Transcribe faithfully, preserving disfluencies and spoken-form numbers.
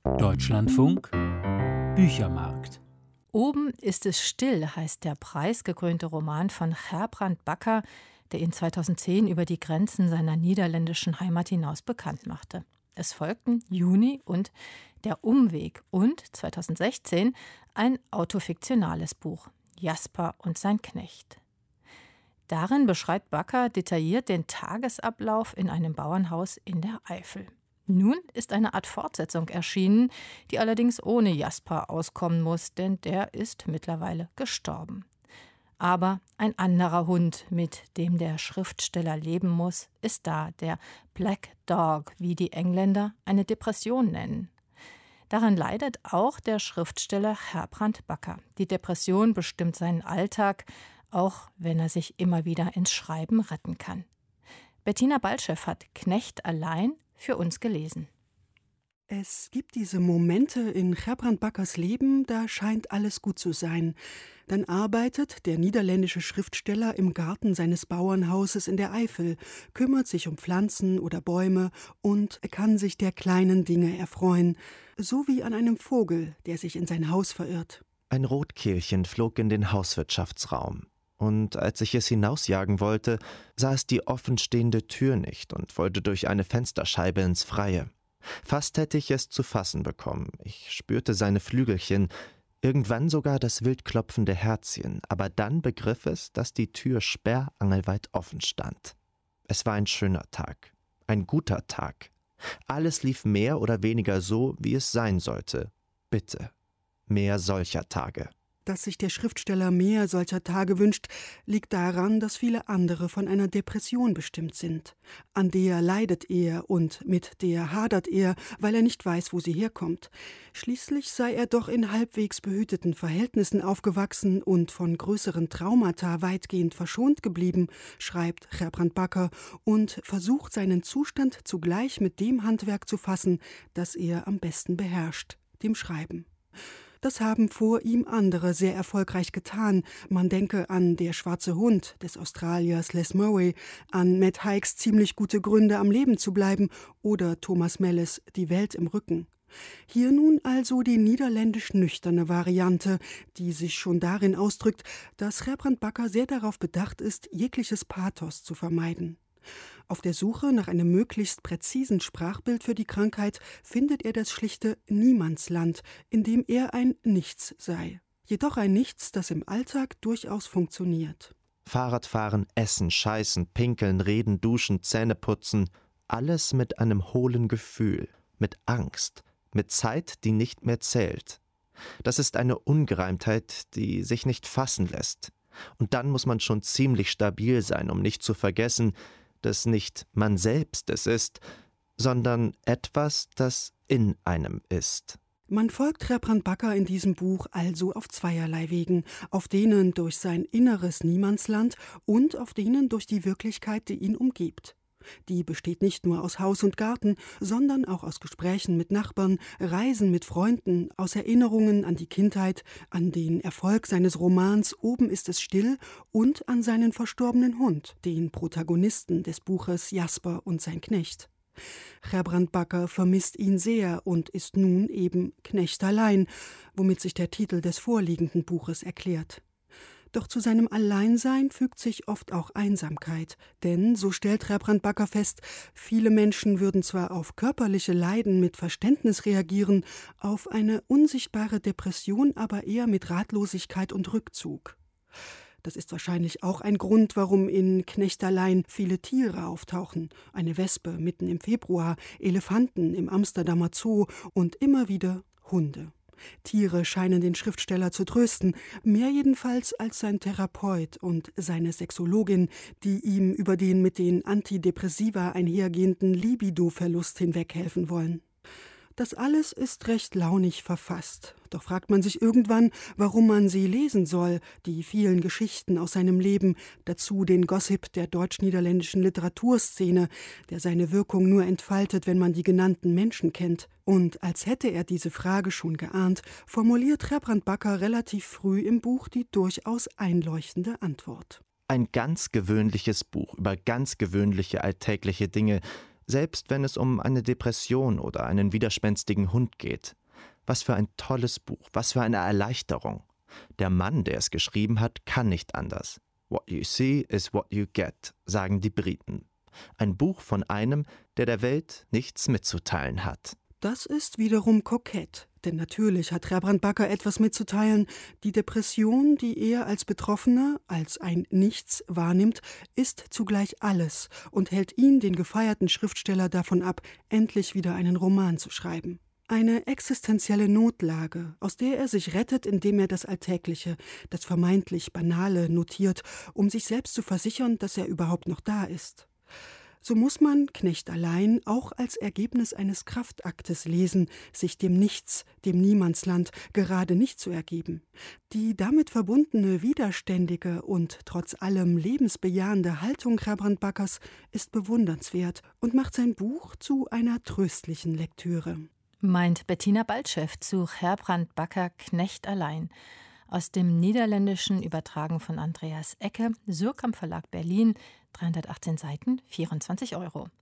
Deutschlandfunk Büchermarkt. Oben ist es still, heißt der preisgekrönte Roman von Gerbrand Bakker, der ihn zweitausendzehn über die Grenzen seiner niederländischen Heimat hinaus bekannt machte. Es folgten Juni und Der Umweg und zweitausendsechzehn ein autofiktionales Buch, Jasper und sein Knecht. Darin beschreibt Bakker detailliert den Tagesablauf in einem Bauernhaus in der Eifel. Nun ist eine Art Fortsetzung erschienen, die allerdings ohne Jasper auskommen muss, denn der ist mittlerweile gestorben. Aber ein anderer Hund, mit dem der Schriftsteller leben muss, ist da, der Black Dog, wie die Engländer eine Depression nennen. Daran leidet auch der Schriftsteller Gerbrand Bakker. Die Depression bestimmt seinen Alltag, auch wenn er sich immer wieder ins Schreiben retten kann. Bettina Baltschew hat Knecht allein für uns gelesen. Es gibt diese Momente in Gerbrand Bakkers Leben, da scheint alles gut zu sein. Dann arbeitet der niederländische Schriftsteller im Garten seines Bauernhauses in der Eifel, kümmert sich um Pflanzen oder Bäume und kann sich der kleinen Dinge erfreuen, so wie an einem Vogel, der sich in sein Haus verirrt. Ein Rotkehlchen flog in den Hauswirtschaftsraum. Und als ich es hinausjagen wollte, sah es die offenstehende Tür nicht und wollte durch eine Fensterscheibe ins Freie. Fast hätte ich es zu fassen bekommen. Ich spürte seine Flügelchen, irgendwann sogar das wild klopfende Herzchen, aber dann begriff es, dass die Tür sperrangelweit offen stand. Es war ein schöner Tag, ein guter Tag. Alles lief mehr oder weniger so, wie es sein sollte. Bitte, mehr solcher Tage. Dass sich der Schriftsteller mehr solcher Tage wünscht, liegt daran, dass viele andere von einer Depression bestimmt sind. An der leidet er und mit der hadert er, weil er nicht weiß, wo sie herkommt. Schließlich sei er doch in halbwegs behüteten Verhältnissen aufgewachsen und von größeren Traumata weitgehend verschont geblieben, schreibt Gerbrand Bakker und versucht seinen Zustand zugleich mit dem Handwerk zu fassen, das er am besten beherrscht, dem Schreiben. Das haben vor ihm andere sehr erfolgreich getan. Man denke an Der schwarze Hund des Australiers Les Murray, an Matt Hikes Ziemlich gute Gründe, am Leben zu bleiben oder Thomas Melles Die Welt im Rücken. Hier nun also die niederländisch nüchterne Variante, die sich schon darin ausdrückt, dass Gerbrand Bakker sehr darauf bedacht ist, jegliches Pathos zu vermeiden. Auf der Suche nach einem möglichst präzisen Sprachbild für die Krankheit findet er das schlichte Niemandsland, in dem er ein Nichts sei. Jedoch ein Nichts, das im Alltag durchaus funktioniert. Fahrradfahren, essen, scheißen, pinkeln, reden, duschen, Zähne putzen, alles mit einem hohlen Gefühl, mit Angst, mit Zeit, die nicht mehr zählt. Das ist eine Ungereimtheit, die sich nicht fassen lässt. Und dann muss man schon ziemlich stabil sein, um nicht zu vergessen, dass nicht man selbst es ist, sondern etwas, das in einem ist. Man folgt Gerbrand Bakker in diesem Buch also auf zweierlei Wegen, auf denen durch sein inneres Niemandsland und auf denen durch die Wirklichkeit, die ihn umgibt. Die besteht nicht nur aus Haus und Garten, sondern auch aus Gesprächen mit Nachbarn, Reisen mit Freunden, aus Erinnerungen an die Kindheit, an den Erfolg seines Romans Oben ist es still und an seinen verstorbenen Hund, den Protagonisten des Buches Jasper und sein Knecht. Gerbrand Bakker vermisst ihn sehr und ist nun eben Knecht allein, womit sich der Titel des vorliegenden Buches erklärt. Doch zu seinem Alleinsein fügt sich oft auch Einsamkeit. Denn, so stellt Gerbrand Bakker fest, viele Menschen würden zwar auf körperliche Leiden mit Verständnis reagieren, auf eine unsichtbare Depression aber eher mit Ratlosigkeit und Rückzug. Das ist wahrscheinlich auch ein Grund, warum in Knecht allein viele Tiere auftauchen. Eine Wespe mitten im Februar, Elefanten im Amsterdamer Zoo und immer wieder Hunde. Tiere scheinen den Schriftsteller zu trösten, mehr jedenfalls als sein Therapeut und seine Sexologin, die ihm über den mit den Antidepressiva einhergehenden Libido-Verlust hinweghelfen wollen. Das alles ist recht launig verfasst. Doch fragt man sich irgendwann, warum man sie lesen soll, die vielen Geschichten aus seinem Leben, dazu den Gossip der deutsch-niederländischen Literaturszene, der seine Wirkung nur entfaltet, wenn man die genannten Menschen kennt. Und als hätte er diese Frage schon geahnt, formuliert Gerbrand Bakker relativ früh im Buch die durchaus einleuchtende Antwort. Ein ganz gewöhnliches Buch über ganz gewöhnliche alltägliche Dinge, selbst wenn es um eine Depression oder einen widerspenstigen Hund geht. Was für ein tolles Buch, was für eine Erleichterung. Der Mann, der es geschrieben hat, kann nicht anders. What you see is what you get, sagen die Briten. Ein Buch von einem, der der Welt nichts mitzuteilen hat. Das ist wiederum kokett, denn natürlich hat Gerbrand Bakker etwas mitzuteilen. Die Depression, die er als Betroffener, als ein Nichts wahrnimmt, ist zugleich alles und hält ihn, den gefeierten Schriftsteller, davon ab, endlich wieder einen Roman zu schreiben. Eine existenzielle Notlage, aus der er sich rettet, indem er das Alltägliche, das vermeintlich Banale notiert, um sich selbst zu versichern, dass er überhaupt noch da ist. So muss man Knecht allein auch als Ergebnis eines Kraftaktes lesen, sich dem Nichts, dem Niemandsland gerade nicht zu ergeben. Die damit verbundene widerständige und trotz allem lebensbejahende Haltung Gerbrand Bakkers ist bewundernswert und macht sein Buch zu einer tröstlichen Lektüre. Meint Bettina Baltschew zu Gerbrand Bakker Knecht allein. Aus dem Niederländischen übertragen von Andreas Ecke, Suhrkamp Verlag Berlin, dreihundertachtzehn Seiten, vierundzwanzig Euro.